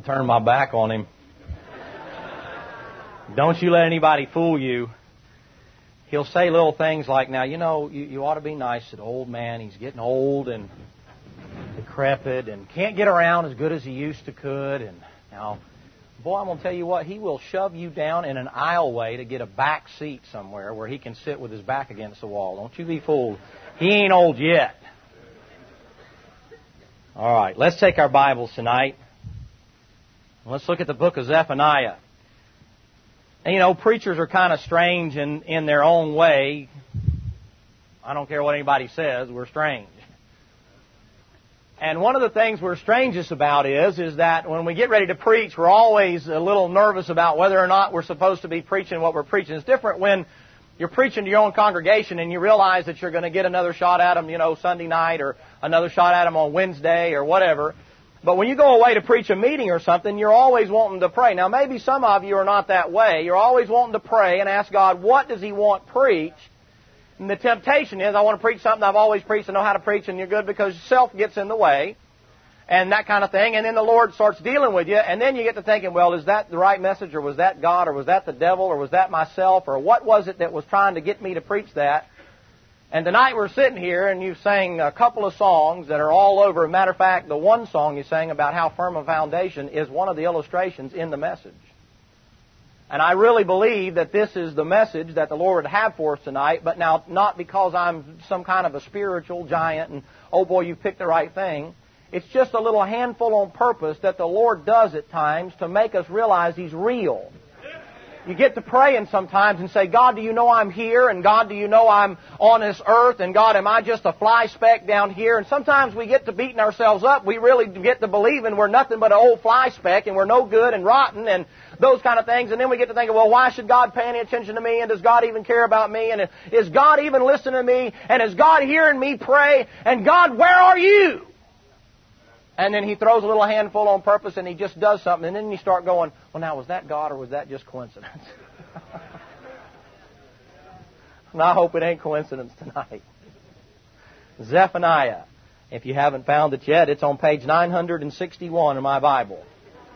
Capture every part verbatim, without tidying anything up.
Turn my back on him. Don't you let anybody fool you. He'll say little things like, now, you know, you, you ought to be nice to the old man. He's getting old and decrepit and can't get around as good as he used to could. And now, boy, I'm going to tell you what, he will shove you down in an aisleway to get a back seat somewhere where he can sit with his back against the wall. Don't you be fooled. He ain't old yet. All right, let's take our Bibles tonight. Let's look at the book of Zephaniah. And, you know, preachers are kind of strange in, in their own way. I don't care what anybody says, we're strange. And one of the things we're strangest about is, is that when we get ready to preach, we're always a little nervous about whether or not we're supposed to be preaching what we're preaching. It's different when you're preaching to your own congregation and you realize that you're going to get another shot at them, you know, Sunday night or another shot at them on Wednesday or whatever. But when you go away to preach a meeting or something, you're always wanting to pray. Now, maybe some of you are not that way. You're always wanting to pray and ask God, what does He want preached? And the temptation is, I want to preach something I've always preached and know how to preach, and you're good because self gets in the way and that kind of thing. And then the Lord starts dealing with you, and then you get to thinking, well, is that the right message, or was that God, or was that the devil, or was that myself, or what was it that was trying to get me to preach that? And tonight we're sitting here, and you sang a couple of songs that are all over. As a matter of fact, the one song you sang about how firm a foundation is one of the illustrations in the message. And I really believe that this is the message that the Lord would have for us tonight, but now not because I'm some kind of a spiritual giant and, oh boy, you picked the right thing. It's just a little handful on purpose that the Lord does at times to make us realize He's real. You get to praying sometimes and say, God, do you know I'm here? And God, do you know I'm on this earth? And God, am I just a fly speck down here? And sometimes we get to beating ourselves up. We really get to believing we're nothing but an old fly speck and we're no good and rotten and those kind of things. And then we get to thinking, well, why should God pay any attention to me? And does God even care about me? And is God even listening to me? And is God hearing me pray? And God, where are you? And then He throws a little handful on purpose and He just does something. And then you start going, well, now, was that God or was that just coincidence? And I hope it ain't coincidence tonight. Zephaniah. If you haven't found it yet, it's on page nine sixty-one in my Bible.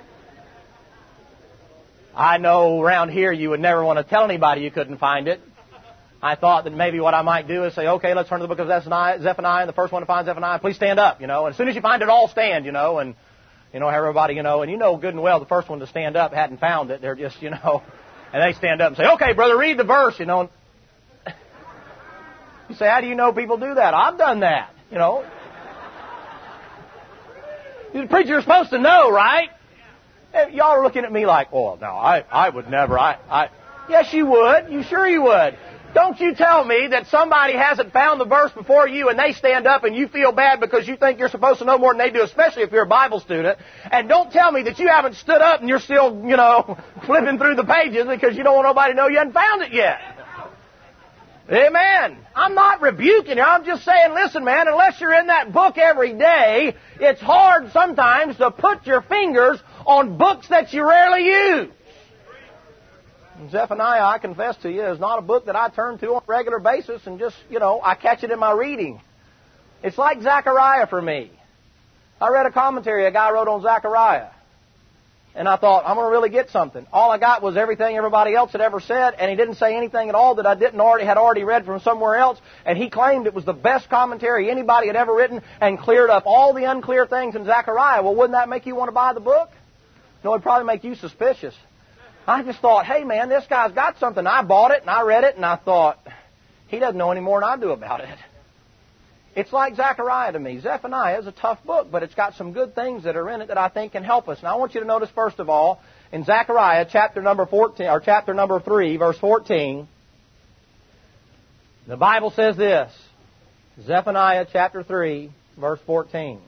I know around here you would never want to tell anybody you couldn't find it. I thought that maybe what I might do is say, okay, let's turn to the book of Zephaniah, Zephaniah, and the first one to find Zephaniah, please stand up, you know. And as soon as you find it, all stand, you know, and, you know, everybody, you know, and you know good and well the first one to stand up hadn't found it. They're just, you know, and they stand up and say, okay, brother, read the verse, you know. You say, how do you know people do that? I've done that, you know. The preacher, you're supposed to know, right? And y'all are looking at me like, oh, no, I, I would never. I, I, yes, you would. You sure you would. Don't you tell me that somebody hasn't found the verse before you and they stand up and you feel bad because you think you're supposed to know more than they do, especially if you're a Bible student. And don't tell me that you haven't stood up and you're still, you know, flipping through the pages because you don't want nobody to know you haven't found it yet. Amen. I'm not rebuking you. I'm just saying, listen, man, unless you're in that book every day, it's hard sometimes to put your fingers on books that you rarely use. Zephaniah, I confess to you, is not a book that I turn to on a regular basis and just, you know, I catch it in my reading. It's like Zechariah for me. I read a commentary a guy wrote on Zechariah. And I thought, I'm going to really get something. All I got was everything everybody else had ever said, and he didn't say anything at all that I didn't already had already read from somewhere else. And he claimed it was the best commentary anybody had ever written and cleared up all the unclear things in Zechariah. Well, wouldn't that make you want to buy the book? No, it'd probably make you suspicious. I just thought, hey, man, this guy's got something. I bought it, and I read it, and I thought, he doesn't know any more than I do about it. It's like Zechariah to me. Zephaniah is a tough book, but it's got some good things that are in it that I think can help us. Now, I want you to notice, first of all, in Zechariah, chapter number fourteen, or chapter number three, verse fourteen, the Bible says this. Zephaniah, chapter three, verse fourteen.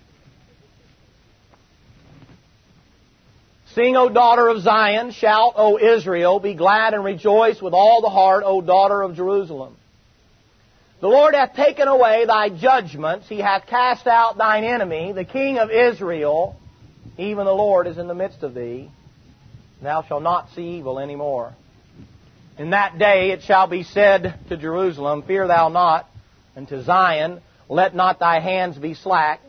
Sing, O daughter of Zion, shout, O Israel, be glad and rejoice with all the heart, O daughter of Jerusalem. The Lord hath taken away thy judgments, He hath cast out thine enemy, the King of Israel, even the Lord is in the midst of thee. Thou shalt not see evil any more. In that day it shall be said to Jerusalem, fear thou not, and to Zion, let not thy hands be slack.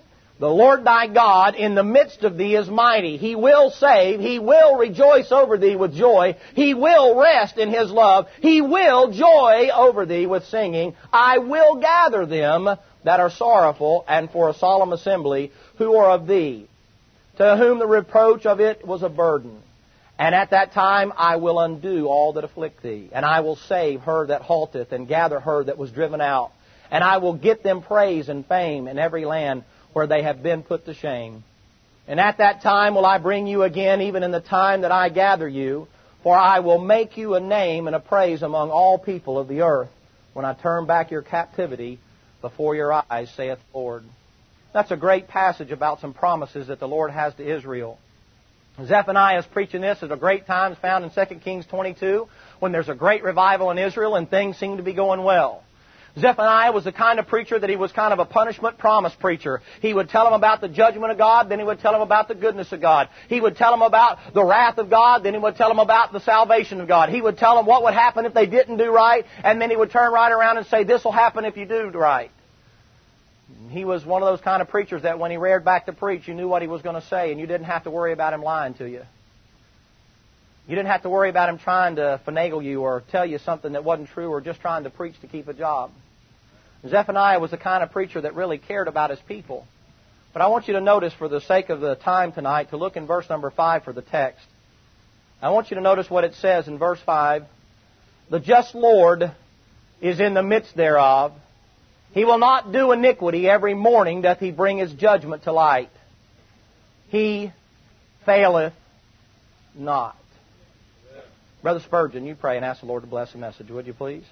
The Lord thy God in the midst of thee is mighty. He will save. He will rejoice over thee with joy. He will rest in His love. He will joy over thee with singing. I will gather them that are sorrowful and for a solemn assembly who are of thee, to whom the reproach of it was a burden. And at that time I will undo all that afflict thee, and I will save her that halteth, and gather her that was driven out. And I will get them praise and fame in every land where they have been put to shame. And at that time will I bring you again, even in the time that I gather you, for I will make you a name and a praise among all people of the earth, when I turn back your captivity before your eyes, saith the Lord. That's a great passage about some promises that the Lord has to Israel. Zephaniah is preaching this at a great time found in Second Kings twenty-two, when there's a great revival in Israel and things seem to be going well. Zephaniah was the kind of preacher that he was kind of a punishment promise preacher. He would tell them about the judgment of God, then he would tell them about the goodness of God. He would tell them about the wrath of God, then he would tell them about the salvation of God. He would tell them what would happen if they didn't do right, and then he would turn right around and say, this will happen if you do right. He was one of those kind of preachers that when he reared back to preach, you knew what he was going to say, and you didn't have to worry about him lying to you. You didn't have to worry about him trying to finagle you or tell you something that wasn't true or just trying to preach to keep a job. Zephaniah was the kind of preacher that really cared about his people. But I want you to notice, for the sake of the time tonight, to look in verse number five for the text. I want you to notice what it says in verse five. The just Lord is in the midst thereof. He will not do iniquity. Every morning doth He bring His judgment to light. He faileth not. Brother Spurgeon, you pray and ask the Lord to bless the message, would you please?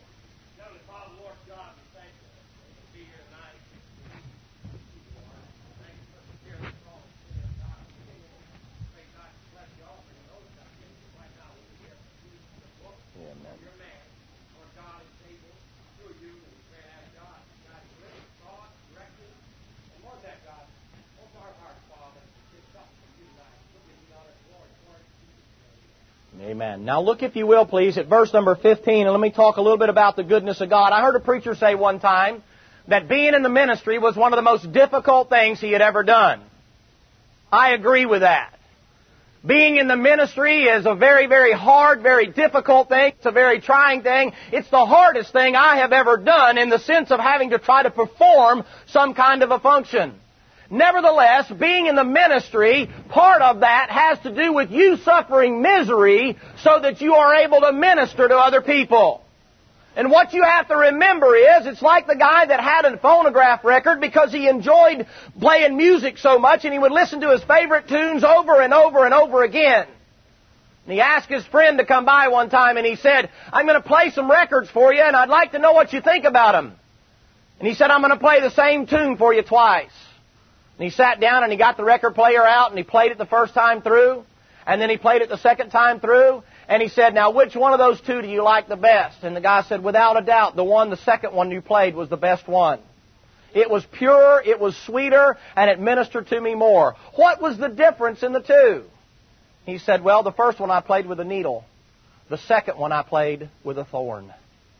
Amen. Now look, if you will, please, at verse number fifteen, and let me talk a little bit about the goodness of God. I heard a preacher say one time that being in the ministry was one of the most difficult things he had ever done. I agree with that. Being in the ministry is a very, very hard, very difficult thing. It's a very trying thing. It's the hardest thing I have ever done in the sense of having to try to perform some kind of a function. Nevertheless, being in the ministry, part of that has to do with you suffering misery so that you are able to minister to other people. And what you have to remember is, it's like the guy that had a phonograph record because he enjoyed playing music so much, and he would listen to his favorite tunes over and over and over again. And he asked his friend to come by one time, and he said, I'm going to play some records for you, and I'd like to know what you think about them. And he said, I'm going to play the same tune for you twice. And he sat down and he got the record player out and he played it the first time through. And then he played it the second time through. And he said, now which one of those two do you like the best? And the guy said, without a doubt, the one, the second one you played was the best one. It was purer, it was sweeter, and it ministered to me more. What was the difference in the two? He said, well, the first one I played with a needle. The second one I played with a thorn.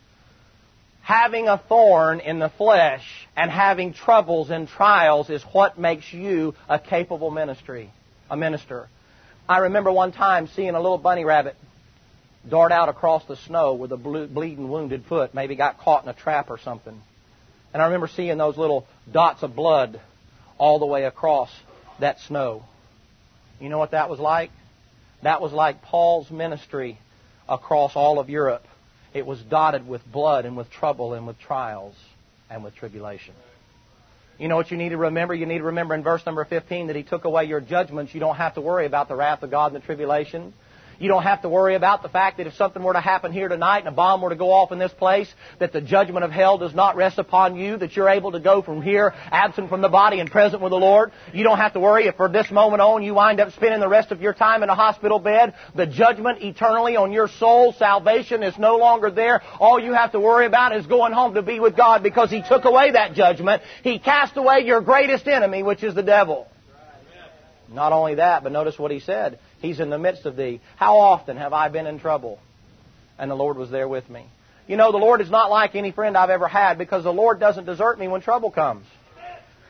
Having a thorn in the flesh and having troubles and trials is what makes you a capable ministry, a minister. I remember one time seeing a little bunny rabbit dart out across the snow with a bleeding, wounded foot, maybe got caught in a trap or something. And I remember seeing those little dots of blood all the way across that snow. You know what that was like? That was like Paul's ministry across all of Europe. It was dotted with blood and with trouble and with trials and with tribulation. You know what you need to remember? You need to remember in verse number fifteen that He took away your judgments. You don't have to worry about the wrath of God and the tribulation. You don't have to worry about the fact that if something were to happen here tonight and a bomb were to go off in this place, that the judgment of hell does not rest upon you, that you're able to go from here absent from the body and present with the Lord. You don't have to worry if from this moment on you wind up spending the rest of your time in a hospital bed. The judgment eternally on your soul, salvation, is no longer there. All you have to worry about is going home to be with God, because He took away that judgment. He cast away your greatest enemy, which is the devil. Not only that, but notice what He said. He's in the midst of thee. How often have I been in trouble? And the Lord was there with me. You know, the Lord is not like any friend I've ever had, because the Lord doesn't desert me when trouble comes.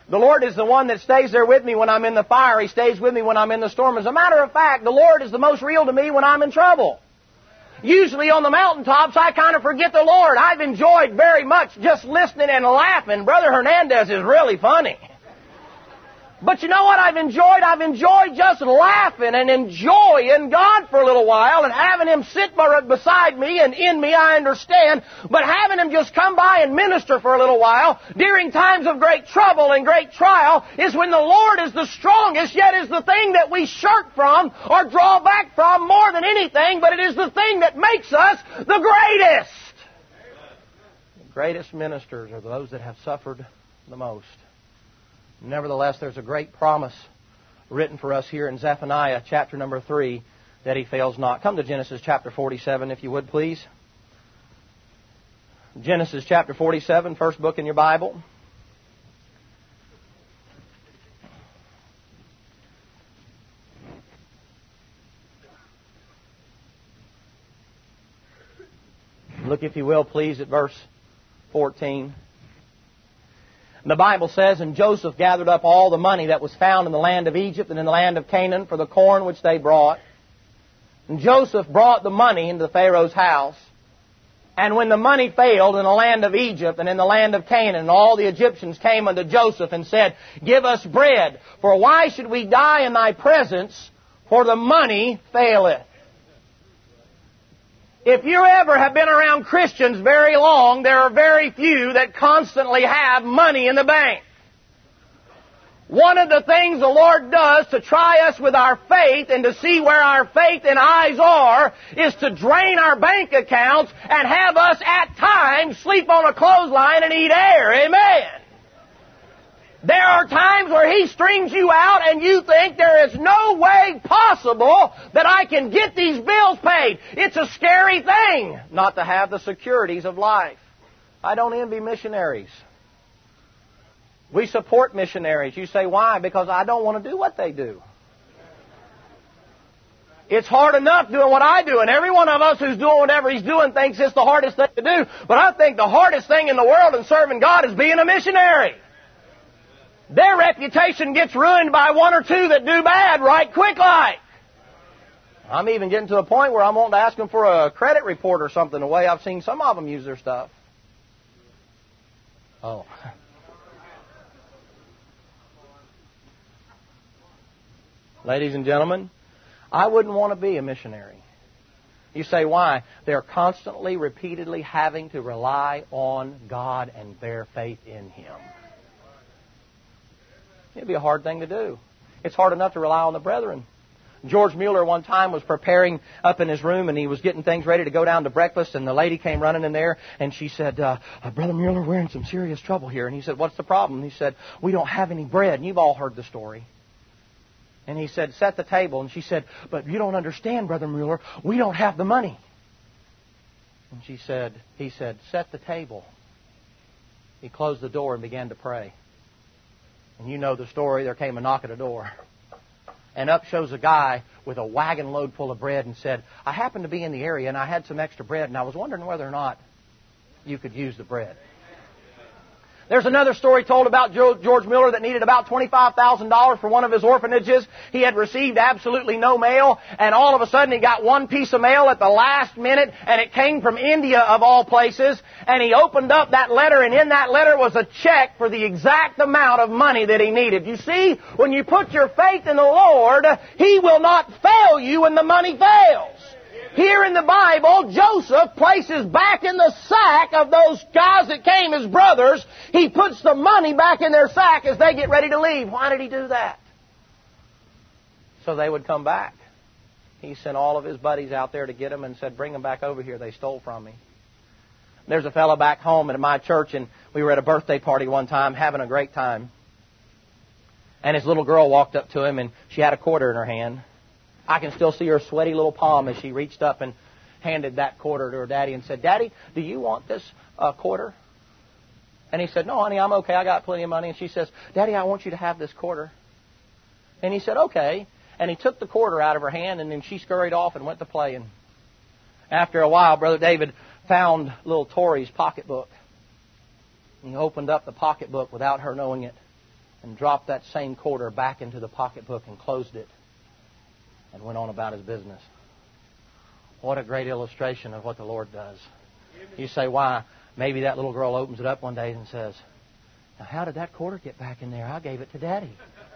The Lord is the one that stays there with me when I'm in the fire. He stays with me when I'm in the storm. As a matter of fact, the Lord is the most real to me when I'm in trouble. Usually on the mountaintops, I kind of forget the Lord. I've enjoyed very much just listening and laughing. Brother Hernandez is really funny. But you know what I've enjoyed? I've enjoyed just laughing and enjoying God for a little while and having Him sit beside me and in me, I understand. But having Him just come by and minister for a little while during times of great trouble and great trial is when the Lord is the strongest, yet is the thing that we shirk from or draw back from more than anything, but it is the thing that makes us the greatest. The greatest ministers are those that have suffered the most. Nevertheless, there's a great promise written for us here in Zephaniah chapter number three that He fails not. Come to Genesis chapter forty-seven, if you would, please. Genesis chapter forty-seven, first book in your Bible. Look, if you will, please, at verse fourteen. The Bible says, and Joseph gathered up all the money that was found in the land of Egypt and in the land of Canaan for the corn which they brought. And Joseph brought the money into Pharaoh's house. And when the money failed in the land of Egypt and in the land of Canaan, all the Egyptians came unto Joseph and said, Give us bread, for why should we die in thy presence, for the money faileth. If you ever have been around Christians very long, there are very few that constantly have money in the bank. One of the things the Lord does to try us with our faith and to see where our faith and eyes are is to drain our bank accounts and have us at times sleep on a clothesline and eat air. Amen. There are times where He strings you out and you think there is no way possible that I can get these bills paid. It's a scary thing not to have the securities of life. I don't envy missionaries. We support missionaries. You say, why? Because I don't want to do what they do. It's hard enough doing what I do, and every one of us who's doing whatever he's doing thinks it's the hardest thing to do. But I think the hardest thing in the world in serving God is being a missionary. Their reputation gets ruined by one or two that do bad right quick like. I'm even getting to a point where I'm wanting to ask them for a credit report or something, the way I've seen some of them use their stuff. Oh. Ladies and gentlemen, I wouldn't want to be a missionary. You say, why? They're constantly, repeatedly having to rely on God and bear faith in Him. It'd be a hard thing to do. It's hard enough to rely on the brethren. George Mueller one time was preparing up in his room and he was getting things ready to go down to breakfast, and the lady came running in there and she said, uh, Brother Mueller, we're in some serious trouble here. And he said, what's the problem? And he said, we don't have any bread. And you've all heard the story. And he said, set the table. And she said, but you don't understand, Brother Mueller. We don't have the money. And she said, he said, set the table. He closed the door and began to pray. And you know the story. There came a knock at the door. And up shows a guy with a wagon load full of bread and said, I happened to be in the area and I had some extra bread and I was wondering whether or not you could use the bread. There's another story told about George Mueller that needed about twenty-five thousand dollars for one of his orphanages. He had received absolutely no mail, and all of a sudden he got one piece of mail at the last minute, and it came from India of all places, and he opened up that letter, and in that letter was a check for the exact amount of money that he needed. You see, when you put your faith in the Lord, He will not fail you when the money fails. Here in the Bible, Joseph places back in the sack of those guys that came as brothers, he puts the money back in their sack as they get ready to leave. Why did he do that? So they would come back. He sent all of his buddies out there to get them and said, bring them back over here. They stole from me. There's a fellow back home at my church, and we were at a birthday party one time having a great time. And his little girl walked up to him, and she had a quarter in her hand. I can still see her sweaty little palm as she reached up and handed that quarter to her daddy and said, Daddy, do you want this uh, quarter? And he said, no, honey, I'm okay. I got plenty of money. And she says, Daddy, I want you to have this quarter. And he said, okay. And he took the quarter out of her hand, and then she scurried off and went to playing. After a while, Brother David found little Tori's pocketbook. He opened up the pocketbook without her knowing it. and dropped that same quarter back into the pocketbook and closed it and went on about his business. What a great illustration of what the Lord does. You say, why? Maybe that little girl opens it up one day and says, now how did that quarter get back in there? I gave it to Daddy.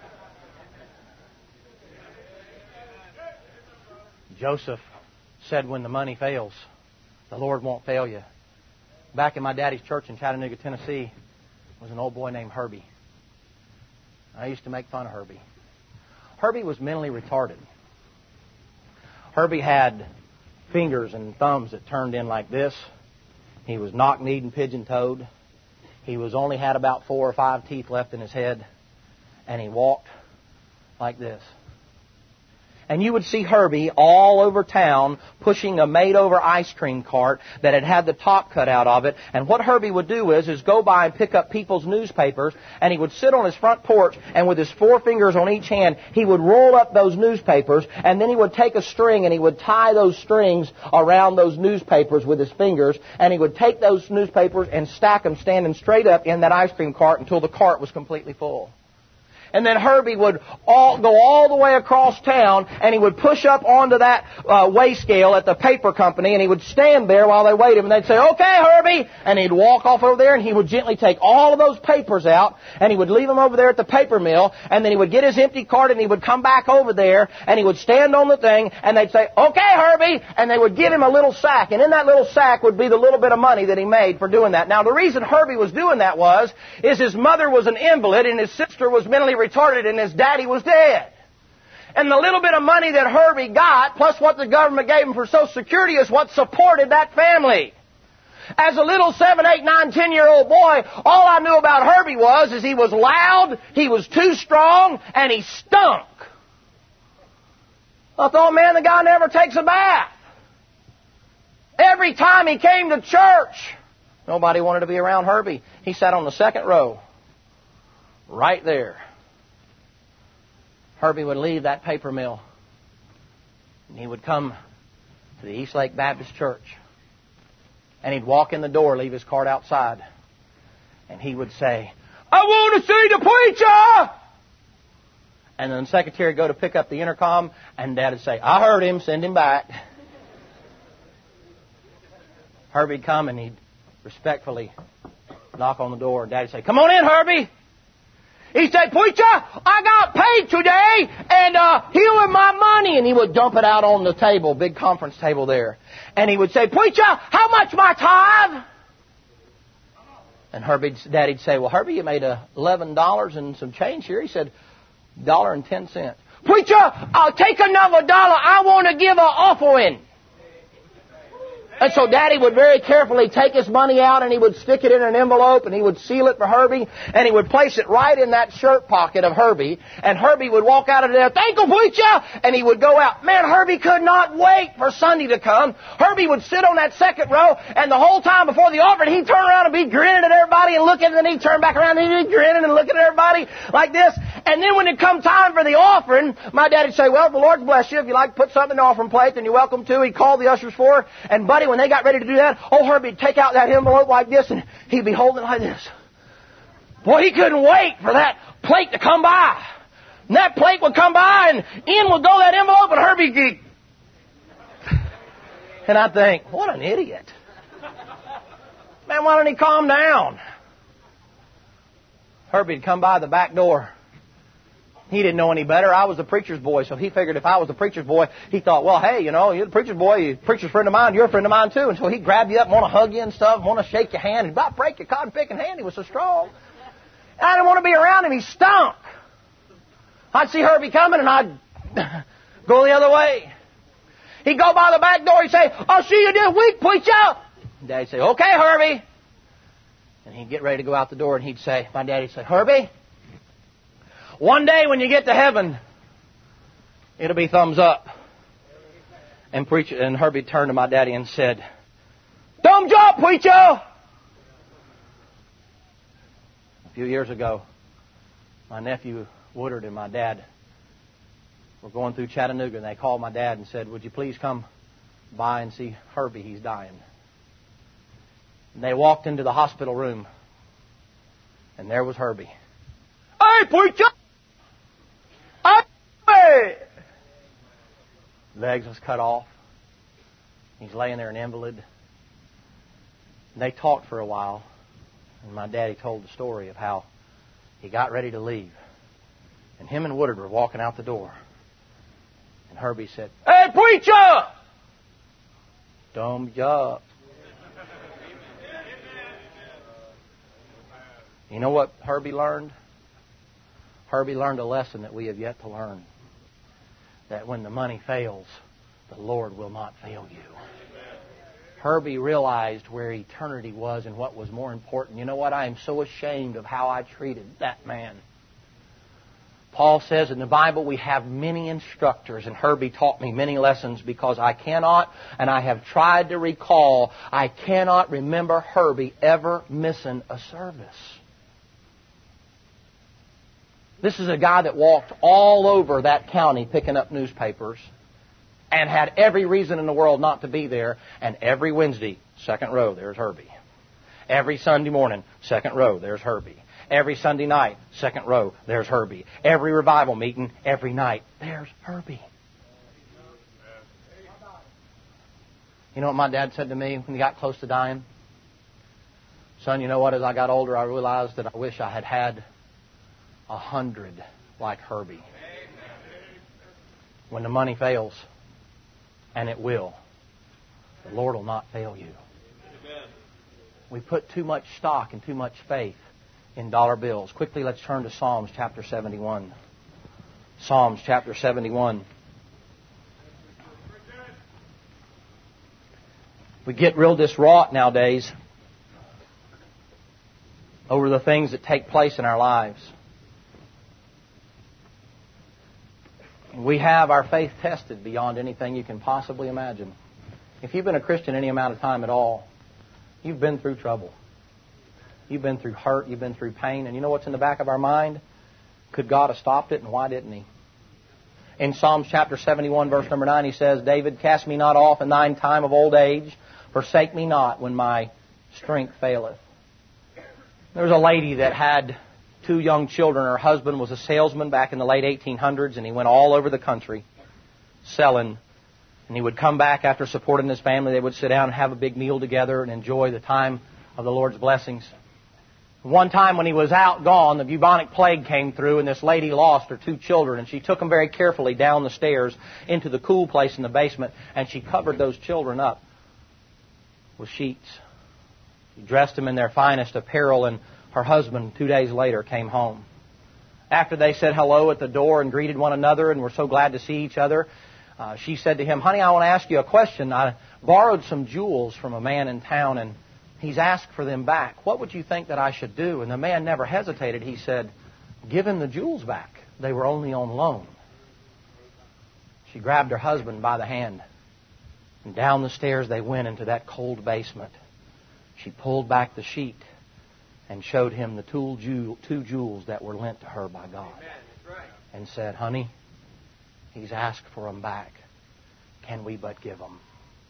Joseph said, when the money fails, the Lord won't fail you. Back in my daddy's church in Chattanooga, Tennessee, was an old boy named Herbie. I used to make fun of Herbie. Herbie was mentally retarded. Herbie had fingers and thumbs that turned in like this. He was knock-kneed and pigeon-toed. He was only had about four or five teeth left in his head. And he walked like this. And you would see Herbie all over town pushing a made-over ice cream cart that had had the top cut out of it. And what Herbie would do is, is go by and pick up people's newspapers, and he would sit on his front porch, and with his four fingers on each hand, he would roll up those newspapers, and then he would take a string, and he would tie those strings around those newspapers with his fingers, and he would take those newspapers and stack them standing straight up in that ice cream cart until the cart was completely full. And then Herbie would all, go all the way across town, and he would push up onto that uh, weigh scale at the paper company, and he would stand there while they weighed him, and they'd say, okay, Herbie, and he'd walk off over there, and he would gently take all of those papers out, and he would leave them over there at the paper mill, and then he would get his empty cart, and he would come back over there, and he would stand on the thing, and they'd say, okay, Herbie, and they would give him a little sack, and in that little sack would be the little bit of money that he made for doing that. Now, the reason Herbie was doing that was, is his mother was an invalid, and his sister was mentally retarded, and his daddy was dead. And the little bit of money that Herbie got, plus what the government gave him for Social Security, is what supported that family. As a little seven, eight, nine, ten-year-old boy, all I knew about Herbie was, is he was loud, he was too strong, and he stunk. I thought, man, the guy never takes a bath. Every time he came to church, nobody wanted to be around Herbie. He sat on the second row, right there. Herbie would leave that paper mill, and he would come to the East Lake Baptist Church, and he'd walk in the door, leave his cart outside, and he would say, I want to see the preacher! And then the secretary would go to pick up the intercom, and Dad would say, I heard him, send him back. Herbie'd come, and he'd respectfully knock on the door, and Dad would say, come on in, Herbie! He said, preacher, I got paid today, and uh, here with my money. And he would dump it out on the table, big conference table there. And he would say, preacher, how much my tithe? And Herbie's daddy'd say, well, Herbie, you made eleven dollars and some change here. He said, one dollar and ten cents. Preacher, I'll take another dollar. I want to give an offering. And so Daddy would very carefully take his money out, and he would stick it in an envelope, and he would seal it for Herbie, and he would place it right in that shirt pocket of Herbie. And Herbie would walk out of there, thank you, preacher! And he would go out. Man, Herbie could not wait for Sunday to come. Herbie would sit on that second row, and the whole time before the offering, he'd turn around and be grinning at everybody and looking, and then he'd turn back around and he'd be grinning and looking at everybody like this. And then when it come time for the offering, my daddy'd say, well, the Lord bless you. If you like to put something in the offering plate, then you're welcome to. He'd call the ushers for her. And buddy, when they got ready to do that, old Herbie'd take out that envelope like this, and he'd be holding it like this. Boy, he couldn't wait for that plate to come by. And that plate would come by, and in would go that envelope, and Herbie'd be... And I'd think, what an idiot. Man, why don't he calm down? Herbie'd come by the back door. He didn't know any better. I was the preacher's boy, so he figured if I was the preacher's boy, he thought, well, hey, you know, you're the preacher's boy, you're the preacher's friend of mine, you're a friend of mine too. And so he'd grab you up and want to hug you and stuff, want to shake your hand, and about break your cotton-picking hand. He was so strong. And I didn't want to be around him. He stunk. I'd see Herbie coming, and I'd go the other way. He'd go by the back door. He'd say, I'll see you this week, preacher. And Daddy'd say, okay, Herbie. And he'd get ready to go out the door, and he'd say, my daddy'd say, Herbie, one day when you get to heaven, it'll be thumbs up. And preacher and Herbie turned to my daddy and said, thumbs up, preacher! A few years ago, my nephew Woodard and my dad were going through Chattanooga, and they called my dad and said, would you please come by and see Herbie? He's dying. And they walked into the hospital room, and there was Herbie. Hey, Hey, preacher! Hey! Legs was cut off. He's laying there an invalid. And they talked for a while. And my daddy told the story of how he got ready to leave. And him and Woodard were walking out the door. And Herbie said, Hey, preacher! Dumb job. You know what Herbie learned? Herbie learned a lesson that we have yet to learn. That when the money fails, the Lord will not fail you. Herbie realized where eternity was and what was more important. You know what? I am so ashamed of how I treated that man. Paul says in the Bible we have many instructors, and Herbie taught me many lessons because I cannot, and I have tried to recall, I cannot remember Herbie ever missing a service. This is a guy that walked all over that county picking up newspapers and had every reason in the world not to be there. And every Wednesday, second row, there's Herbie. Every Sunday morning, second row, there's Herbie. Every Sunday night, second row, there's Herbie. Every revival meeting, every night, there's Herbie. You know what my dad said to me when he got close to dying? Son, you know what? As I got older, I realized that I wish I had had a hundred like Herbie. When the money fails, and it will, the Lord will not fail you. We put too much stock and too much faith in dollar bills. Quickly, let's turn to Psalms chapter seventy-one. Psalms chapter seventy-one. We get real distraught nowadays over the things that take place in our lives. We have our faith tested beyond anything you can possibly imagine. If you've been a Christian any amount of time at all, you've been through trouble. You've been through hurt. You've been through pain. And you know what's in the back of our mind? Could God have stopped it, and why didn't He? In Psalms chapter seventy-one, verse number nine, he says, David, cast me not off in thine time of old age. Forsake me not when my strength faileth. There was a lady that had two young children. Her husband was a salesman back in the late eighteen hundreds, and he went all over the country selling. And he would come back after supporting his family. They would sit down and have a big meal together and enjoy the time of the Lord's blessings. One time when he was out gone, the bubonic plague came through, and this lady lost her two children. And she took them very carefully down the stairs into the cool place in the basement, and she covered those children up with sheets. She dressed them in their finest apparel, and her husband, two days later, came home. After they said hello at the door and greeted one another and were so glad to see each other, uh, she said to him, honey, I want to ask you a question. I borrowed some jewels from a man in town, and he's asked for them back. What would you think that I should do? And the man never hesitated. He said, give him the jewels back. They were only on loan. She grabbed her husband by the hand, and down the stairs they went into that cold basement. She pulled back the sheet and showed him the two jewels that were lent to her by God. And said, honey, he's asked for them back. Can we but give them?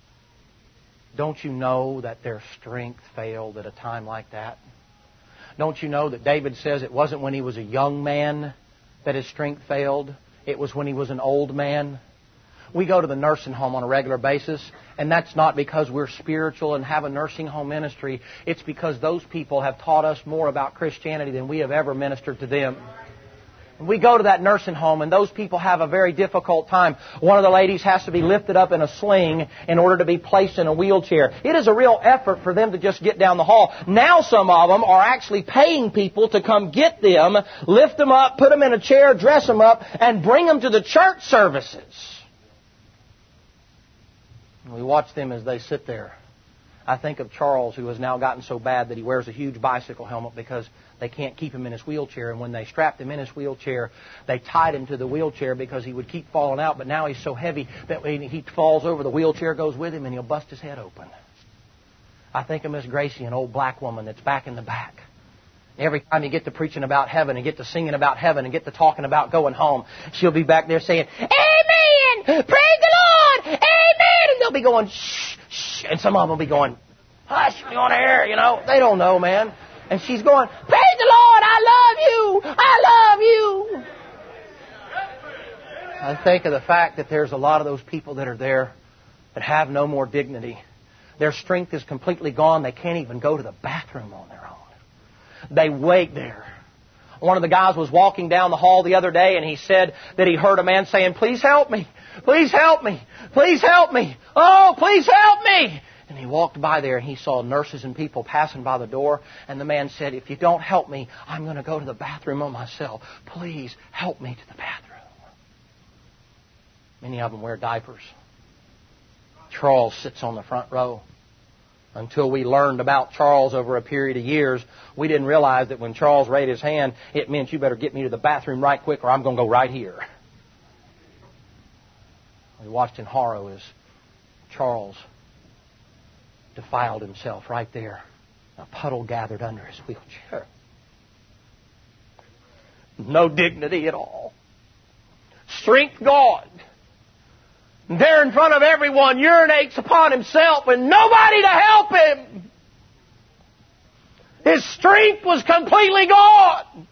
Don't you know that their strength failed at a time like that? Don't you know that David says it wasn't when he was a young man that his strength failed? It was when he was an old man. We go to the nursing home on a regular basis, and that's not because we're spiritual and have a nursing home ministry. It's because those people have taught us more about Christianity than we have ever ministered to them. We go to that nursing home, and those people have a very difficult time. One of the ladies has to be lifted up in a sling in order to be placed in a wheelchair. It is a real effort for them to just get down the hall. Now some of them are actually paying people to come get them, lift them up, put them in a chair, dress them up, and bring them to the church services. We watch them as they sit there. I think of Charles, who has now gotten so bad that he wears a huge bicycle helmet because they can't keep him in his wheelchair. And when they strapped him in his wheelchair, they tied him to the wheelchair because he would keep falling out. But now he's so heavy that when he falls over, the wheelchair goes with him and he'll bust his head open. I think of Miss Gracie, an old black woman that's back in the back. Every time you get to preaching about heaven and get to singing about heaven and get to talking about going home, she'll be back there saying, Amen! Praise the Lord! Amen! And they'll be going, shh, shh. And some of them will be going, hush, we want to hear, you know. They don't know, man. And she's going, praise the Lord, I love you, I love you. I think of the fact that there's a lot of those people that are there that have no more dignity. Their strength is completely gone. They can't even go to the bathroom on their own. They wait there. One of the guys was walking down the hall the other day, and he said that he heard a man saying, "Please help me. Please help me. Please help me. Oh, please help me." And he walked by there, and he saw nurses and people passing by the door. And the man said, "If you don't help me, I'm going to go to the bathroom on myself. Please help me to the bathroom." Many of them wear diapers. Charles sits on the front row. Until we learned about Charles over a period of years, we didn't realize that when Charles raised his hand, it meant you better get me to the bathroom right quick or I'm going to go right here. We watched in horror as Charles defiled himself right there. A puddle gathered under his wheelchair. No dignity at all. Strength gone. There in front of everyone, urinates upon himself and nobody to help him. His strength was completely gone.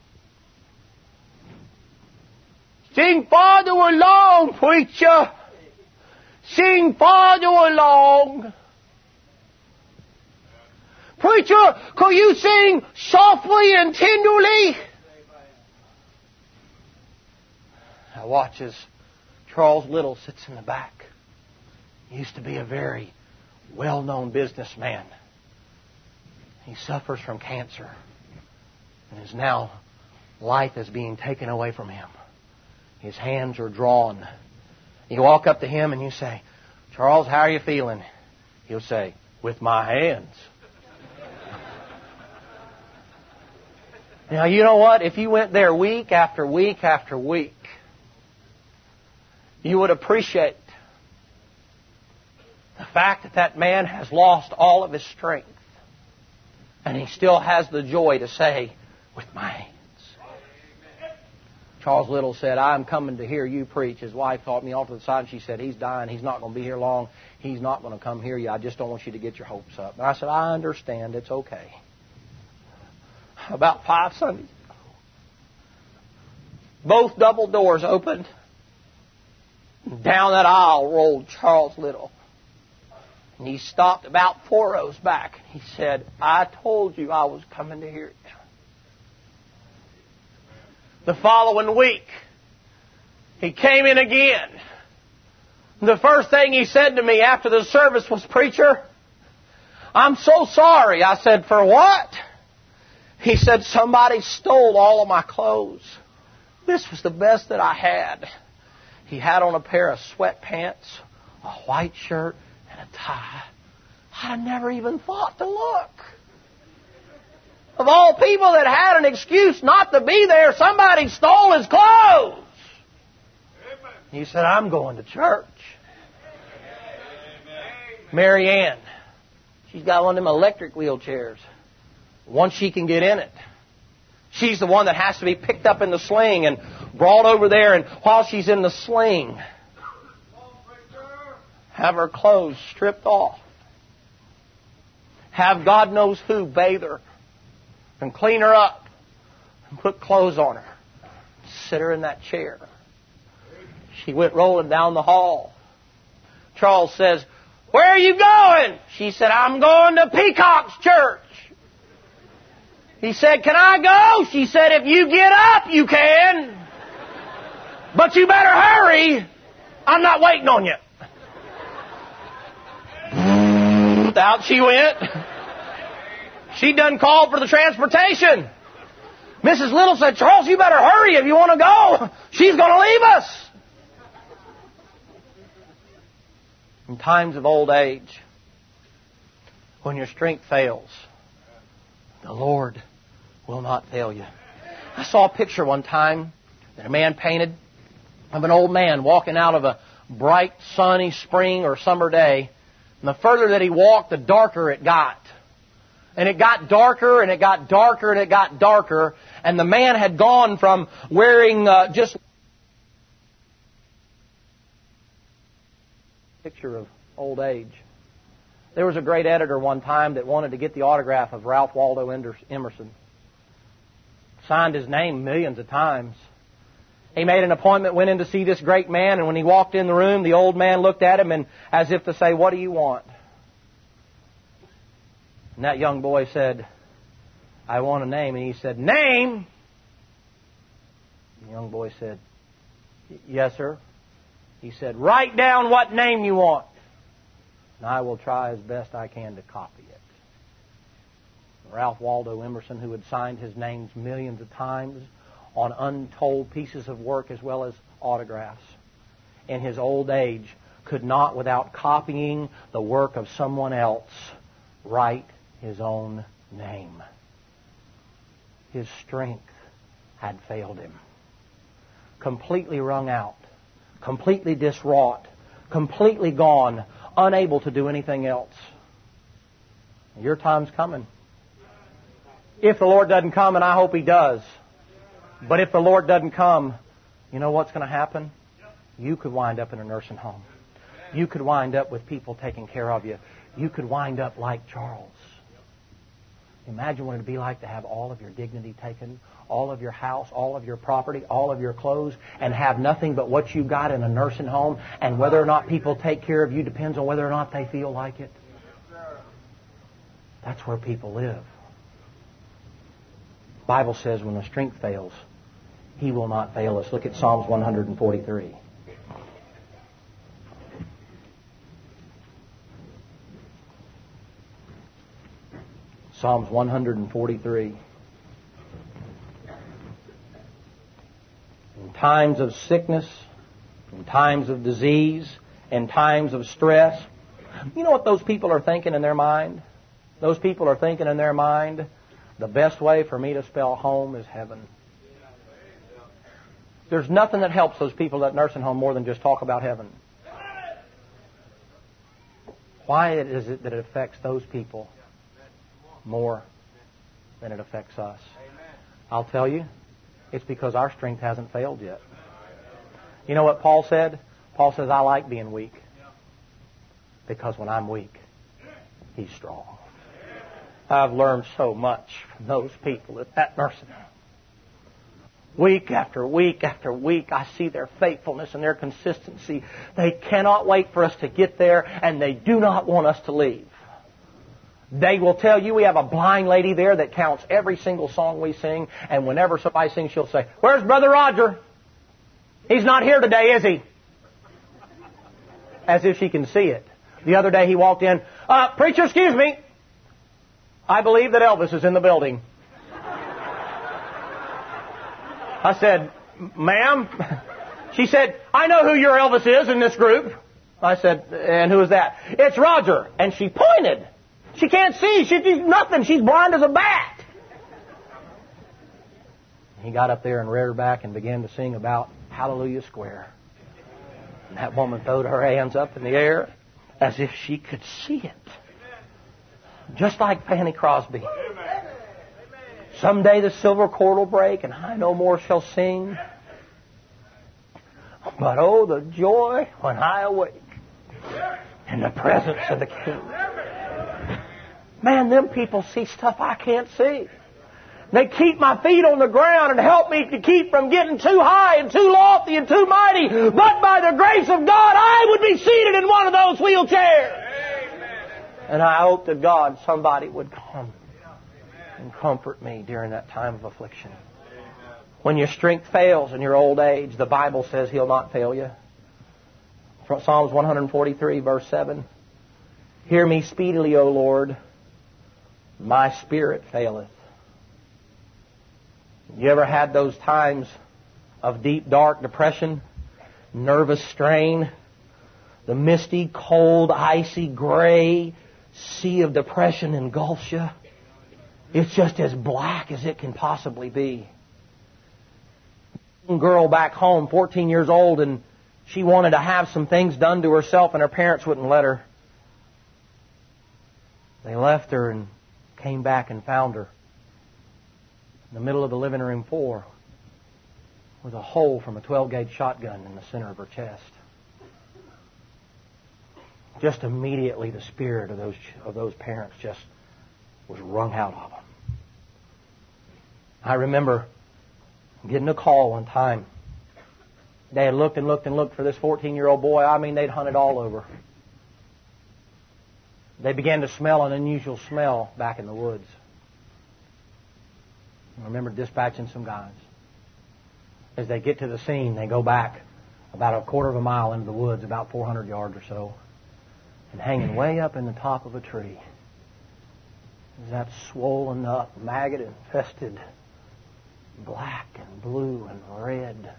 Sing farther along, preacher. Sing farther along. Preacher, could you sing softly and tenderly? I watch as Charles Little sits in the back. He used to be a very well-known businessman. He suffers from cancer. And is now, life is being taken away from him. His hands are drawn. You walk up to him and you say, "Charles, how are you feeling?" He'll say, "With my hands." Now, you know what? If you went there week after week after week, you would appreciate the fact that that man has lost all of his strength. And he still has the joy to say, "With my hands." Charles Little said, "I'm coming to hear you preach." His wife called me off to the side and she said, "He's dying. He's not going to be here long. He's not going to come hear you. I just don't want you to get your hopes up." And I said, "I understand. It's okay." About five Sundays ago, both double doors opened. Down that aisle rolled Charles Little. And he stopped about four rows back. He said, "I told you I was coming to hear you." The following week, he came in again. The first thing he said to me after the service was, "Preacher, I'm so sorry." I said, "For what?" He said, "Somebody stole all of my clothes. This was the best that I had." He had on a pair of sweatpants, a white shirt, and a tie. I never even thought to look. Of all people that had an excuse not to be there, somebody stole his clothes. He said, "I'm going to church." Mary Ann, she's got one of them electric wheelchairs. Once she can get in it, she's the one that has to be picked up in the sling and brought over there, and while she's in the sling, have her clothes stripped off. Have God knows who bathe her and clean her up and put clothes on her. Sit her in that chair. She went rolling down the hall. Charles says, "Where are you going?" She said, "I'm going to Peacock's church." He said, "Can I go?" She said, "If you get up, you can. But you better hurry. I'm not waiting on you." Out she went. She done called for the transportation. Missus Little said, "Charles, you better hurry if you want to go. She's going to leave us." In times of old age, when your strength fails, the Lord will not fail you. I saw a picture one time that a man painted of an old man walking out of a bright, sunny spring or summer day. And the further that he walked, the darker it got. And it got darker, and it got darker, and it got darker. And the man had gone from wearing uh, just a picture of old age. There was a great editor one time that wanted to get the autograph of Ralph Waldo Emerson. signed his name millions of times. He made an appointment, went in to see this great man, and when he walked in the room, the old man looked at him and as if to say, "What do you want?" And that young boy said, "I want a name." And he said, "Name?" The young boy said, "Yes, sir." He said, "Write down what name you want, and I will try as best I can to copy it." Ralph Waldo Emerson, who had signed his names millions of times on untold pieces of work as well as autographs, in his old age, could not, without copying the work of someone else, write his own name. His strength had failed him. Completely wrung out, completely diswrought, completely gone, unable to do anything else. Your time's coming. If the Lord doesn't come, and I hope He does, but if the Lord doesn't come, you know what's going to happen? You could wind up in a nursing home. You could wind up with people taking care of you. You could wind up like Charles. Imagine what it would be like to have all of your dignity taken, all of your house, all of your property, all of your clothes, and have nothing but what you got in a nursing home, and whether or not people take care of you depends on whether or not they feel like it. That's where people live. The Bible says when the strength fails, He will not fail us. Look at Psalms one forty-three. Psalms one forty-three. In times of sickness, in times of disease, in times of stress, you know what those people are thinking in their mind? Those people are thinking in their mind, the best way for me to spell home is heaven. There's nothing that helps those people at nursing home more than just talk about heaven. Why is it that it affects those people more than it affects us? I'll tell you, it's because our strength hasn't failed yet. You know what Paul said? Paul says, I like being weak, because when I'm weak, He's strong. I've learned so much from those people at that nursing home. Week after week after week, I see their faithfulness and their consistency. They cannot wait for us to get there, and they do not want us to leave. They will tell you, we have a blind lady there that counts every single song we sing, and whenever somebody sings, she'll say, "Where's Brother Roger? He's not here today, is he?" As if she can see it. The other day he walked in, uh, "Preacher, excuse me. I believe that Elvis is in the building." I said, "Ma'am?" She said, "I know who your Elvis is in this group." I said, "And who is that?" "It's Roger." And she pointed. She can't see. She sees nothing. She's blind as a bat. He got up there and reared her back and began to sing about Hallelujah Square. And that woman throwed her hands up in the air as if she could see it. Just like Fanny Crosby. Someday the silver cord will break and I no more shall sing. But oh, the joy when I awake in the presence of the King. Man, them people see stuff I can't see. They keep my feet on the ground and help me to keep from getting too high and too lofty and too mighty. But by the grace of God, I would be seated in one of those wheelchairs. And I hope to God somebody would come and comfort me during that time of affliction. When your strength fails in your old age, the Bible says He'll not fail you. Psalms one forty-three, verse seven. Hear me speedily, O Lord. My spirit faileth. You ever had those times of deep, dark depression, nervous strain, the misty, cold, icy, gray sea of depression engulfs you? It's just as black as it can possibly be. A girl back home, fourteen years old, and she wanted to have some things done to herself, and her parents wouldn't let her. They left her and came back and found her in the middle of the living room floor with a hole from a twelve gauge shotgun in the center of her chest. Just immediately the spirit of those of those parents just was wrung out of them. I remember Getting a call one time. They had looked and looked and looked for this fourteen-year-old boy. I mean, they'd hunted all over. They began to smell an unusual smell back in the woods. I remember dispatching some guys. As they get to the scene, they go back about a quarter of a mile into the woods, about four hundred yards or so, and hanging way up in the top of a tree is that swollen up, maggot-infested, black and blue and red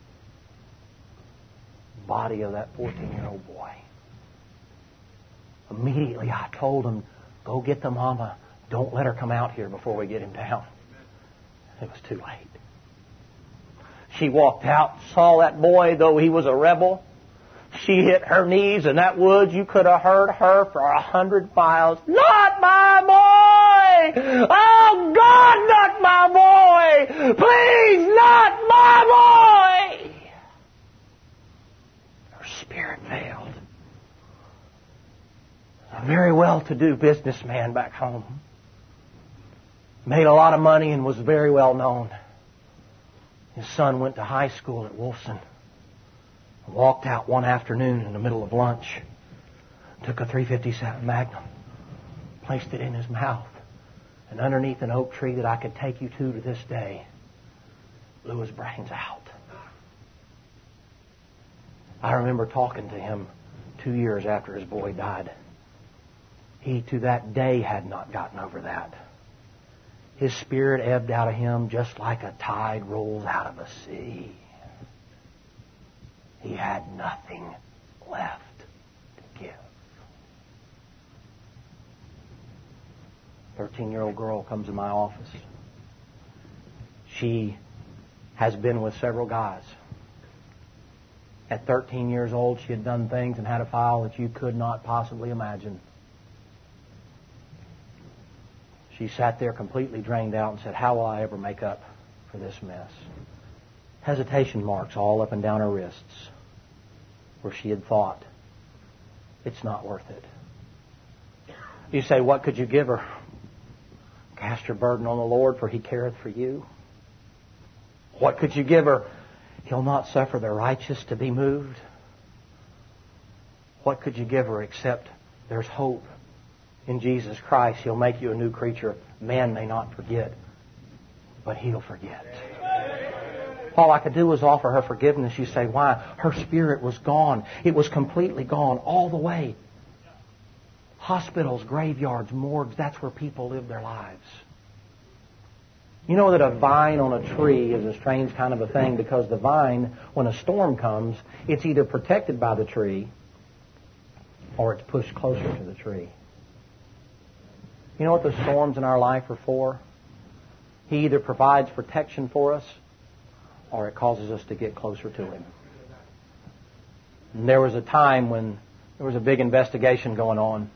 body of that fourteen-year-old boy. Immediately I told him, go get the mama. Don't let her come out here before we get him down. It was too late. She walked out, saw that boy, though he was a rebel. She hit her knees in that woods. You could have heard her for a hundred miles. Not my boy! Oh, God, not my boy! Please, not my boy! Her spirit failed. A very well-to-do businessman back home. Made a lot of money and was very well known. His son went to high school at Wolfson. Walked out one afternoon in the middle of lunch. Took a three fifty-seven Magnum. Placed it in his mouth. And underneath an oak tree that I could take you to to this day, blew his brains out. I remember talking to him two years after his boy died. He to that day had not gotten over that. His spirit ebbed out of him just like a tide rolls out of a sea. He had nothing left to give. Thirteen-year-old girl comes in my office. She has been with several guys. At thirteen years old, she had done things and had a file that you could not possibly imagine. She sat there completely drained out and said, how will I ever make up for this mess? Hesitation marks all up and down her wrists where she had thought, it's not worth it. You say, what could you give her? Cast your burden on the Lord, for He careth for you. What could you give her? He'll not suffer the righteous to be moved. What could you give her except there's hope in Jesus Christ? He'll make you a new creature. Man may not forget, but He'll forget. All I could do was offer her forgiveness. You say, why? Her spirit was gone. It was completely gone all the way. Hospitals, graveyards, morgues, that's where people live their lives. You know that a vine on a tree is a strange kind of a thing because the vine, when a storm comes, it's either protected by the tree or it's pushed closer to the tree. You know what the storms in our life are for? He either provides protection for us or it causes us to get closer to Him. And there was a time when there was a big investigation going on.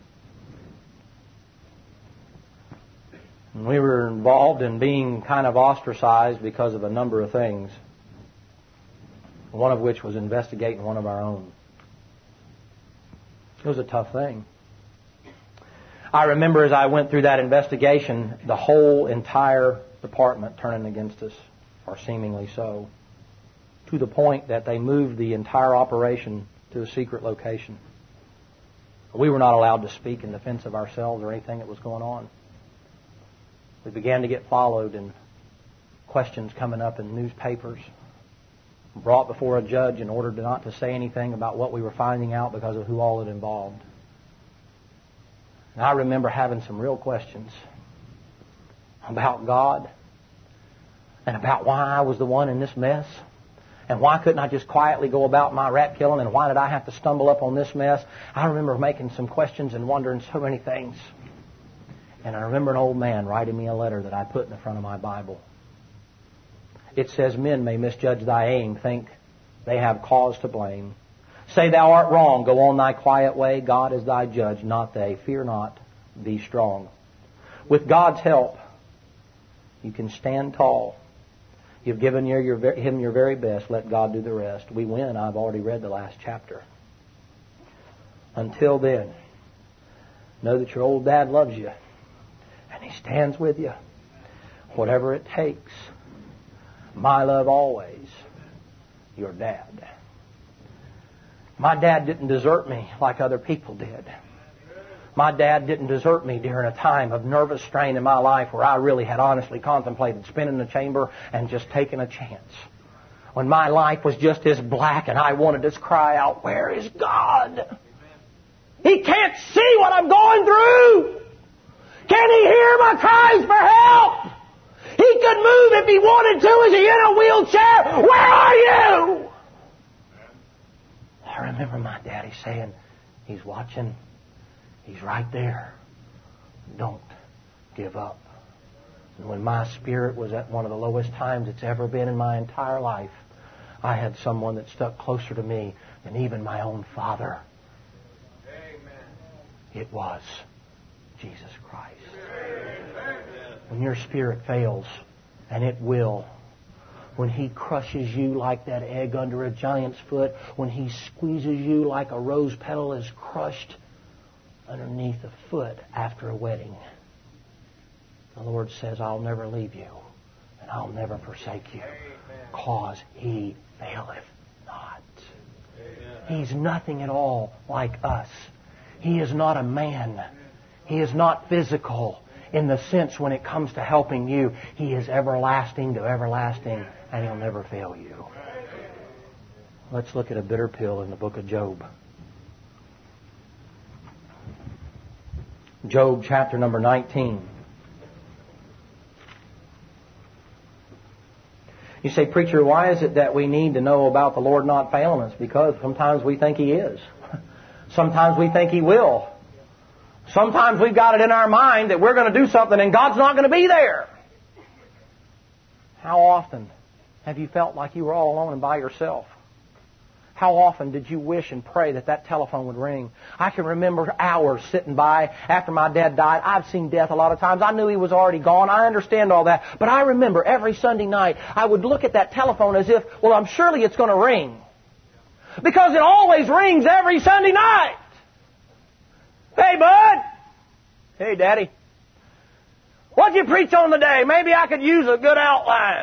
And we were involved in being kind of ostracized because of a number of things. One of which was investigating one of our own. It was a tough thing. I remember as I went through that investigation, the whole entire department turning against us, or seemingly so, to the point that they moved the entire operation to a secret location. We were not allowed to speak in defense of ourselves or anything that was going on. We began to get followed and questions coming up in newspapers, brought before a judge in order to not to say anything about what we were finding out because of who all it involved. And I remember having some real questions about God and about why I was the one in this mess and why couldn't I just quietly go about my rat killing and why did I have to stumble up on this mess. I remember making some questions and wondering so many things. And I remember an old man writing me a letter that I put in the front of my Bible. It says, men may misjudge thy aim, think they have cause to blame. Say thou art wrong, go on thy quiet way. God is thy judge, not they. Fear not, be strong. With God's help, you can stand tall. You've given your, your, Him your very best. Let God do the rest. We win. I've already read the last chapter. Until then, know that your old dad loves you. And He stands with you. Whatever it takes. My love always, your dad. My dad didn't desert me like other people did. My dad didn't desert me during a time of nervous strain in my life where I really had honestly contemplated spinning the chamber and just taking a chance. When my life was just as black and I wanted to cry out, where is God? He can't see what I'm going through. Can He hear my cries for help? He could move if He wanted to. Is He in a wheelchair? Where are you? I remember my daddy saying, He's watching. He's right there. Don't give up. And when my spirit was at one of the lowest times it's ever been in my entire life, I had someone that stuck closer to me than even my own father. Amen. It was Jesus Christ. Amen. When your spirit fails, and it will, when He crushes you like that egg under a giant's foot, when He squeezes you like a rose petal is crushed underneath a foot after a wedding, the Lord says, I'll never leave you and I'll never forsake you, because He faileth not. Amen. He's nothing at all like us. He is not a man. He is not physical in the sense when it comes to helping you. He is everlasting to everlasting, and He'll never fail you. Let's look at a bitter pill in the book of Job. Job chapter number nineteen. You say, preacher, why is it that we need to know about the Lord not failing us? Because sometimes we think He is. Sometimes we think He will. Sometimes we've got it in our mind that we're going to do something and God's not going to be there. How often have you felt like you were all alone and by yourself? How often did you wish and pray that that telephone would ring? I can remember hours sitting by after my dad died. I've seen death a lot of times. I knew he was already gone. I understand all that. But I remember every Sunday night I would look at that telephone as if, well, I'm surely it's going to ring. Because it always rings every Sunday night. Hey, bud. Hey, Daddy. What'd you preach on today? Maybe I could use a good outline.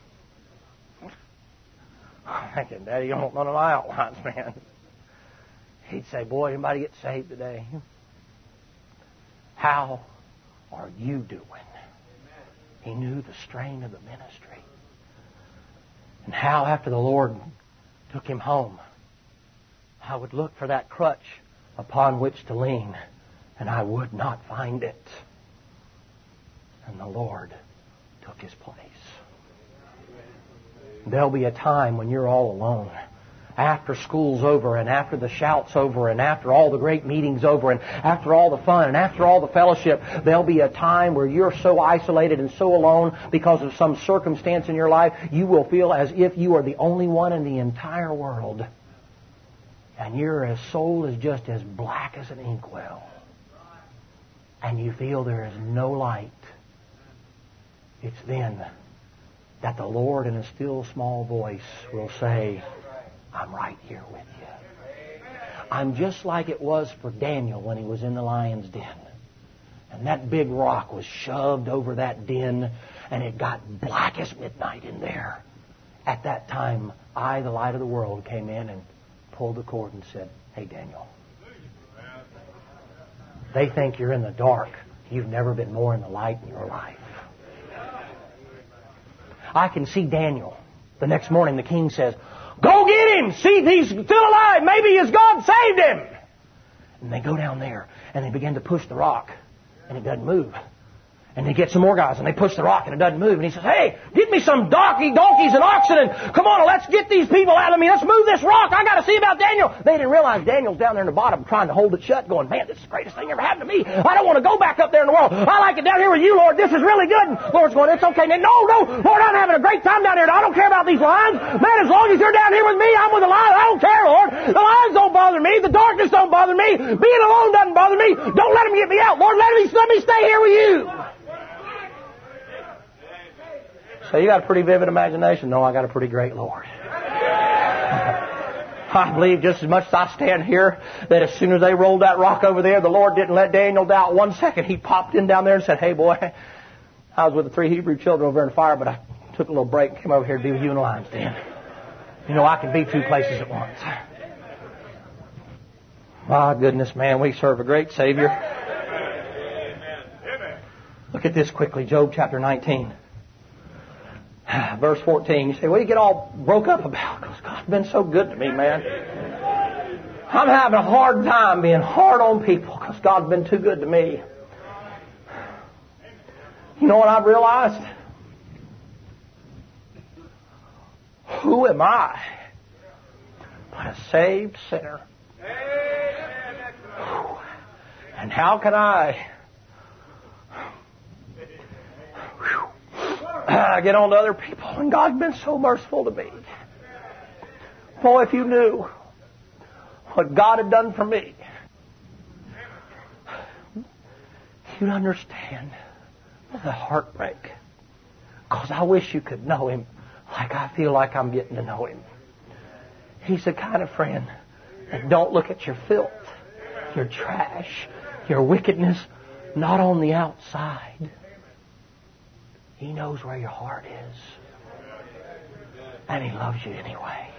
I'm thinking, Daddy, you don't want none of my outlines, man. He'd say, boy, anybody get saved today? How are you doing? He knew the strain of the ministry. And how after the Lord took him home, I would look for that crutch upon which to lean, and I would not find it. And the Lord took His place. There'll be a time when you're all alone. After school's over, and after the shout's over, and after all the great meetings over, and after all the fun, and after all the fellowship, there'll be a time where you're so isolated and so alone because of some circumstance in your life, you will feel as if you are the only one in the entire world. And your soul is just as black as an inkwell. And you feel there is no light. It's then that the Lord in a still small voice will say, I'm right here with you. I'm just like it was for Daniel when he was in the lion's den. And that big rock was shoved over that den, and it got black as midnight in there. At that time, I, the light of the world, came in and pulled the cord and said, hey, Daniel, they think you're in the dark. You've never been more in the light in your life. I can see Daniel. The next morning the king says, go get him! See if he's still alive! Maybe his God saved him! And they go down there and they begin to push the rock, and it doesn't move. And they get some more guys, and they push the rock, and it doesn't move. And he says, hey, get me some donkey, donkeys and oxen, and come on, let's get these people out of me. Let's move this rock. I got to see about Daniel. They didn't realize Daniel's down there in the bottom trying to hold it shut, going, man, this is the greatest thing ever happened to me. I don't want to go back up there in the world. I like it down here with you, Lord. This is really good. And Lord's going, it's okay. No, no, Lord, I'm having a great time down here. I don't care about these lions. Man, as long as you're down here with me, I'm with the lions. I don't care, Lord. The lions don't bother me. The darkness don't bother me. Being alone doesn't bother me. Don't let them get me out. Lord, let me, let me stay here with you. So you got a pretty vivid imagination. No, I got a pretty great Lord. I believe just as much as I stand here that as soon as they rolled that rock over there, the Lord didn't let Daniel doubt one second. He popped in down there and said, hey, boy, I was with the three Hebrew children over in the fire, but I took a little break and came over here to be with you in the lion's den. You know, I can be two places at once. My goodness, man, we serve a great Savior. Look at this quickly, Job chapter nineteen. Verse fourteen. You say, what do you get all broke up about? Because God's been so good to me, man. I'm having a hard time being hard on people because God's been too good to me. You know what I've realized? Who am I but a saved sinner? And how can I get on to other people? And God's been so merciful to me. Boy, if you knew what God had done for me, you'd understand the heartbreak. Because I wish you could know Him like I feel like I'm getting to know Him. He's the kind of friend that don't look at your filth, your trash, your wickedness, not on the outside. He knows where your heart is. And He loves you anyway.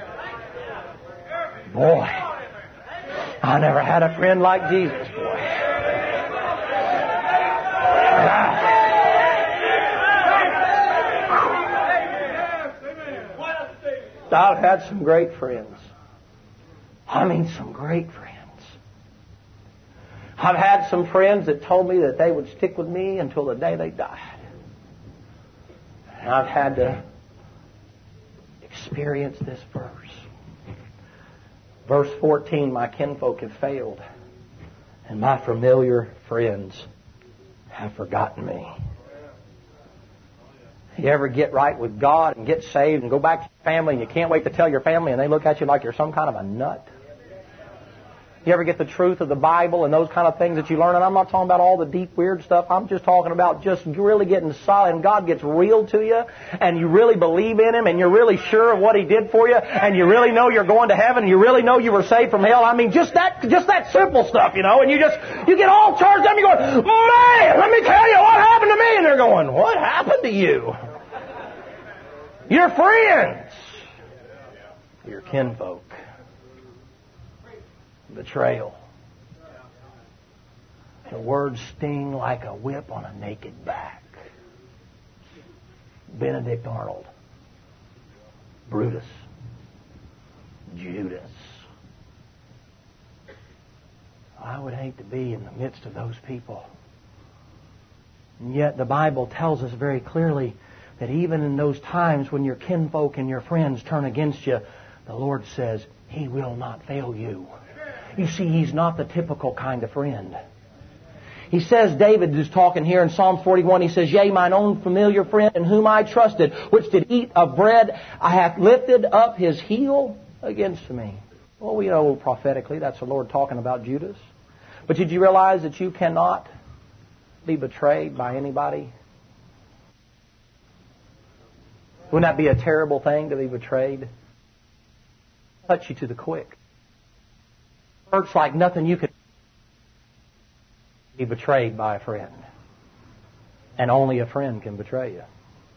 Boy, I never had a friend like Jesus, boy. I've had some great friends. I mean some great friends. I've had some friends that told me that they would stick with me until the day they died. And I've had to experience this verse. Verse fourteen, my kinfolk have failed, and my familiar friends have forgotten me. You ever get right with God and get saved and go back to your family and you can't wait to tell your family and they look at you like you're some kind of a nut? You ever get the truth of the Bible and those kind of things that you learn? And I'm not talking about all the deep, weird stuff. I'm just talking about just really getting solid and God gets real to you and you really believe in Him and you're really sure of what He did for you and you really know you're going to heaven and you really know you were saved from hell. I mean, just that just that simple stuff, you know, and you just, you get all charged up and you're going, man, let me tell you what happened to me. And they're going, what happened to you? Your friends, your kinfolk, betrayal. The words sting like a whip on a naked back. Benedict Arnold, Brutus, Judas. I would hate to be in the midst of those people. And yet the Bible tells us very clearly that even in those times when your kinfolk and your friends turn against you, the Lord says He will not fail you. You see, He's not the typical kind of friend. He says, David is talking here in Psalm forty-one, he says, yea, mine own familiar friend in whom I trusted, which did eat of bread, I have lifted up his heel against me. Well, we know prophetically that's the Lord talking about Judas. But did you realize that you cannot be betrayed by anybody? Wouldn't that be a terrible thing to be betrayed? Touch you to the quick. Hurts like nothing you could be betrayed by a friend. And only a friend can betray you.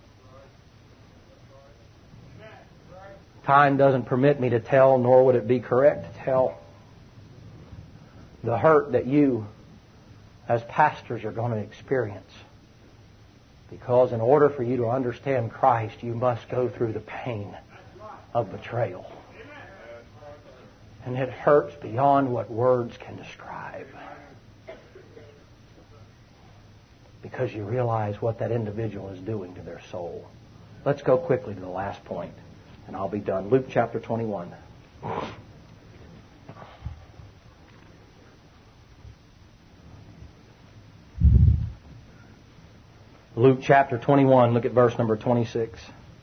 Time doesn't permit me to tell, nor would it be correct to tell the hurt that you as pastors are going to experience. Because in order for you to understand Christ, you must go through the pain of betrayal. And it hurts beyond what words can describe. Because you realize what that individual is doing to their soul. Let's go quickly to the last point, and I'll be done. Luke chapter twenty-one. Luke chapter twenty-one, look at verse number twenty-six.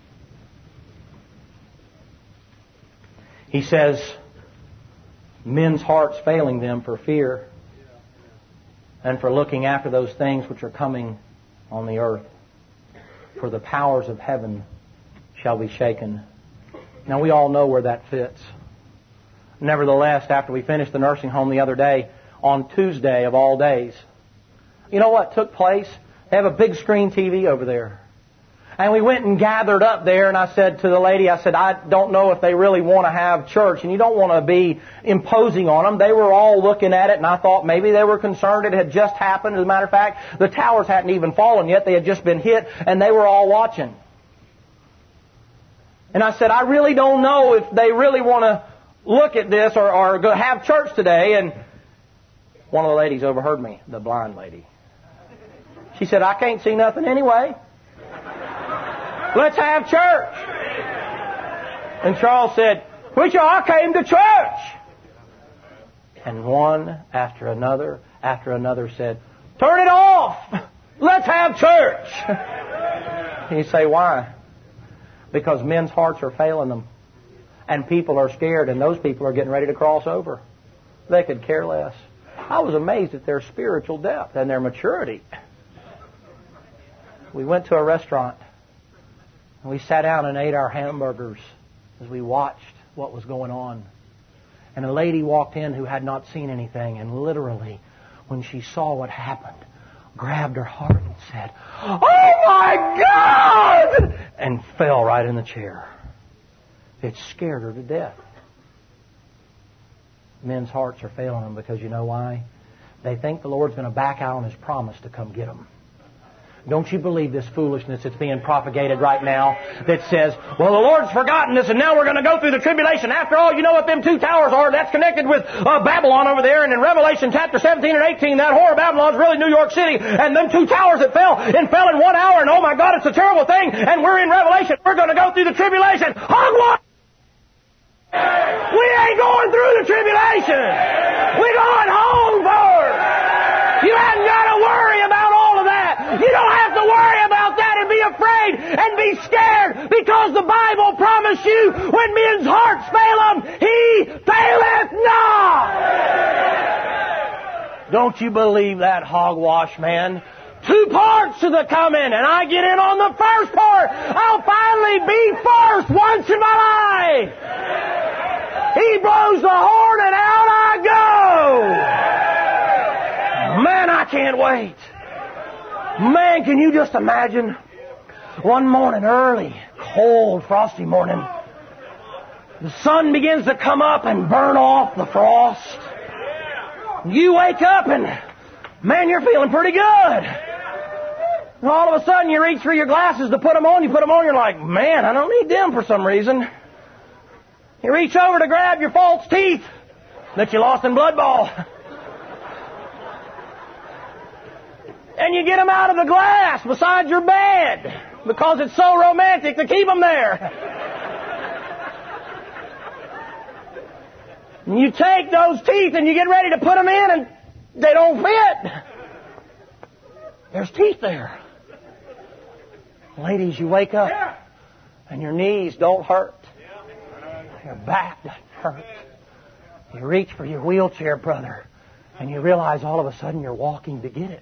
He says, men's hearts failing them for fear and for looking after those things which are coming on the earth. For the powers of heaven shall be shaken. Now we all know where that fits. Nevertheless, after we finished the nursing home the other day, on Tuesday of all days, you know what took place? They have a big screen T V over there. And we went and gathered up there, and I said to the lady, I said, I don't know if they really want to have church, and you don't want to be imposing on them. They were all looking at it, and I thought maybe they were concerned it had just happened. As a matter of fact, the towers hadn't even fallen yet. They had just been hit, and they were all watching. And I said, I really don't know if they really want to look at this or, or go have church today. And one of the ladies overheard me, the blind lady. She said, I can't see nothing anyway. Let's have church. And Charles said, Preacher, I came to church. And one after another after another said, Turn it off. Let's have church. And you say, why? Because men's hearts are failing them. And people are scared, and those people are getting ready to cross over. They could care less. I was amazed at their spiritual depth and their maturity. We went to a restaurant. And we sat down and ate our hamburgers as we watched what was going on. And a lady walked in who had not seen anything, and literally, when she saw what happened, grabbed her heart and said, Oh my God! And fell right in the chair. It scared her to death. Men's hearts are failing them because you know why? They think the Lord's going to back out on His promise to come get them. Don't you believe this foolishness that's being propagated right now that says, well, the Lord's forgotten this and now we're going to go through the tribulation. After all, you know what them two towers are? That's connected with uh, Babylon over there. And in Revelation chapter seventeen and eighteen, that whore of Babylon is really New York City. And them two towers that fell and fell in one hour. And oh my God, it's a terrible thing. And we're in Revelation. We're going to go through the tribulation. Hogwash! We ain't going through the tribulation. We're going home first. You haven't got to worry about all of that. You don't have to worry about that and be afraid and be scared because the Bible promised you when men's hearts fail them, He faileth not. Don't you believe that hogwash, man? Two parts to the coming, and I get in on the first part. I'll finally be first once in my life. He blows the horn and out I go. Man, I can't wait. Man, can you just imagine? One morning early, cold, frosty morning, the sun begins to come up and burn off the frost. You wake up and, man, you're feeling pretty good. And all of a sudden you reach for your glasses to put them on. You put them on, you're like, man, I don't need them for some reason. You reach over to grab your false teeth that you lost in blood ball. And you get them out of the glass beside your bed because it's so romantic to keep them there. And you take those teeth and you get ready to put them in and they don't fit. There's teeth there. Ladies, you wake up and your knees don't hurt. Your back doesn't hurt. You reach for your wheelchair, brother, and you realize all of a sudden you're walking to get it.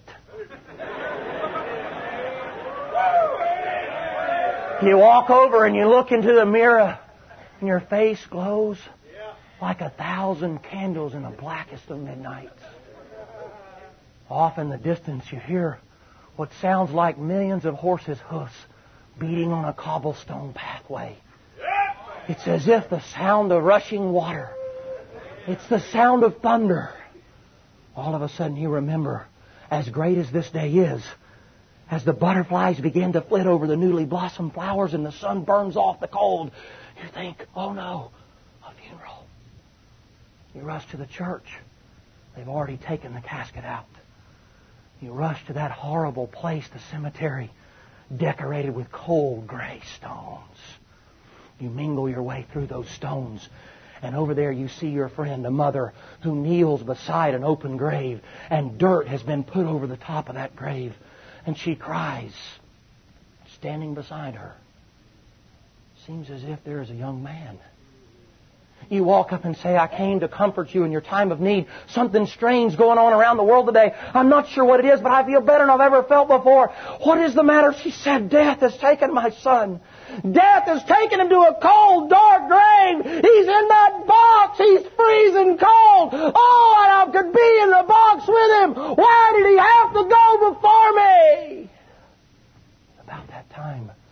You walk over and you look into the mirror and your face glows like a thousand candles in the blackest of midnights. Off in the distance you hear what sounds like millions of horses' hoofs beating on a cobblestone pathway. It's as if the sound of rushing water. It's the sound of thunder. All of a sudden you remember, as great as this day is, as the butterflies begin to flit over the newly blossomed flowers and the sun burns off the cold, you think, oh no, a funeral. You rush to the church. They've already taken the casket out. You rush to that horrible place, the cemetery, decorated with cold gray stones. You mingle your way through those stones. And over there you see your friend, a mother, who kneels beside an open grave. And dirt has been put over the top of that grave. And she cries, standing beside her. Seems as if there is a young man. You walk up and say, I came to comfort you in your time of need. Something strange going on around the world today. I'm not sure what it is, but I feel better than I've ever felt before. What is the matter? She said, death has taken my son. Death has taken him to a cold, dark grave. He's in that box. He's freezing cold. Oh, and I could be in the box with him. Why did he have to go before me? About that time,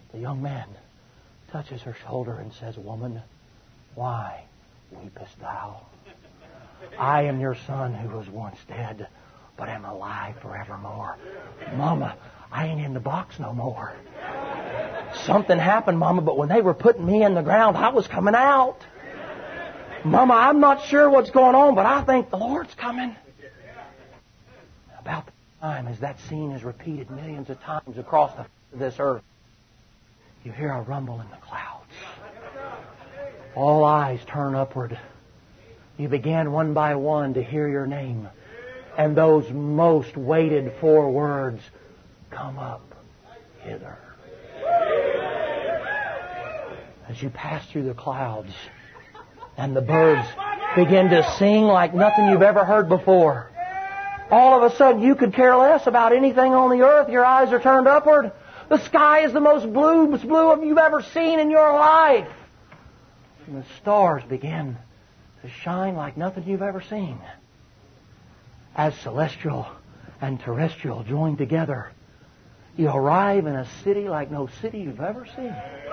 The young man touches her shoulder and says, "Woman, why weepest thou? I am your son who was once dead, but am alive forevermore." "Mama, I ain't in the box no more. Something happened, Mama, but when they were putting me in the ground, I was coming out. Mama, I'm not sure what's going on, but I think the Lord's coming." About the time as that scene is repeated millions of times across the, this earth, you hear a rumble in the clouds. All eyes turn upward. You began one by one to hear your name. And those most waited for words, "Come up hither." As you pass through the clouds, and the birds begin to sing like nothing you've ever heard before. All of a sudden, you could care less about anything on the earth. Your eyes are turned upward. The sky is the most blue, most blue you've ever seen in your life. And the stars begin to shine like nothing you've ever seen. As celestial and terrestrial join together, you arrive in a city like no city you've ever seen.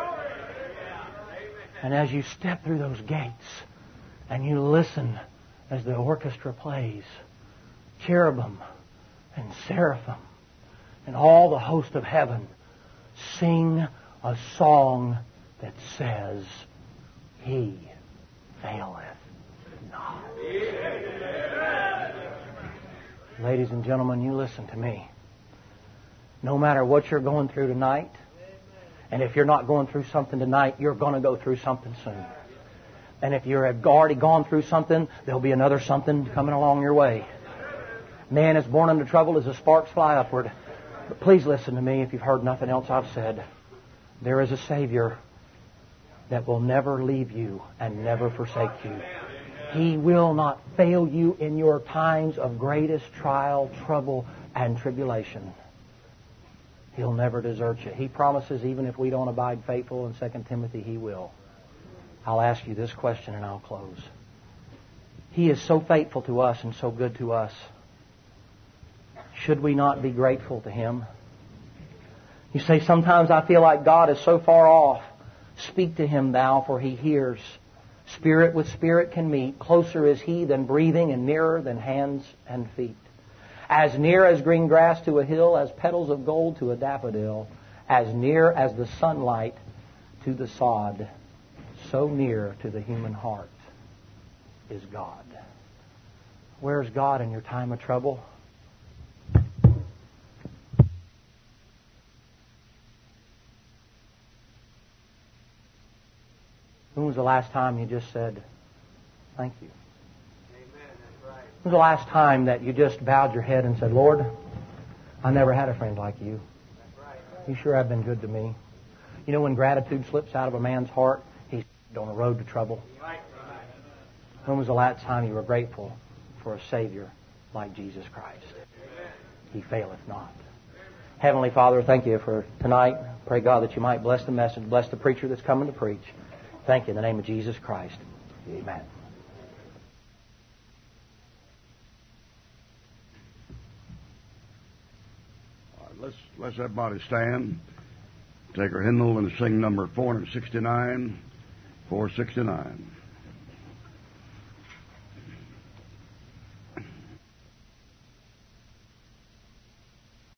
And as you step through those gates and you listen as the orchestra plays, cherubim and seraphim and all the host of heaven sing a song that says, "He faileth not." Ladies and gentlemen, you listen to me. No matter what you're going through tonight, and if you're not going through something tonight, you're going to go through something soon. And if you're already gone through something, there'll be another something coming along your way. Man is born into trouble as the sparks fly upward. But please listen to me if you've heard nothing else I've said. There is a Savior that will never leave you and never forsake you. He will not fail you in your times of greatest trial, trouble, and tribulation. He'll never desert you. He promises even if we don't abide faithful in Second Timothy, He will. I'll ask you this question and I'll close. He is so faithful to us and so good to us. Should we not be grateful to Him? You say, "Sometimes I feel like God is so far off." Speak to Him, thou, for He hears. Spirit with spirit can meet. Closer is He than breathing and nearer than hands and feet. As near as green grass to a hill, as petals of gold to a daffodil, as near as the sunlight to the sod, so near to the human heart is God. Where's God in your time of trouble? When was the last time you just said, "Thank you"? When was the last time that you just bowed your head and said, "Lord, I never had a friend like you. You sure have been good to me." You know, when gratitude slips out of a man's heart, he's on a road to trouble. When was the last time you were grateful for a Savior like Jesus Christ? He faileth not. Heavenly Father, thank you for tonight. Pray, God, that you might bless the message, bless the preacher that's coming to preach. Thank you in the name of Jesus Christ. Amen. All right, let's, let's everybody stand. Take our hymnal and sing number four sixty-nine. four sixty-nine.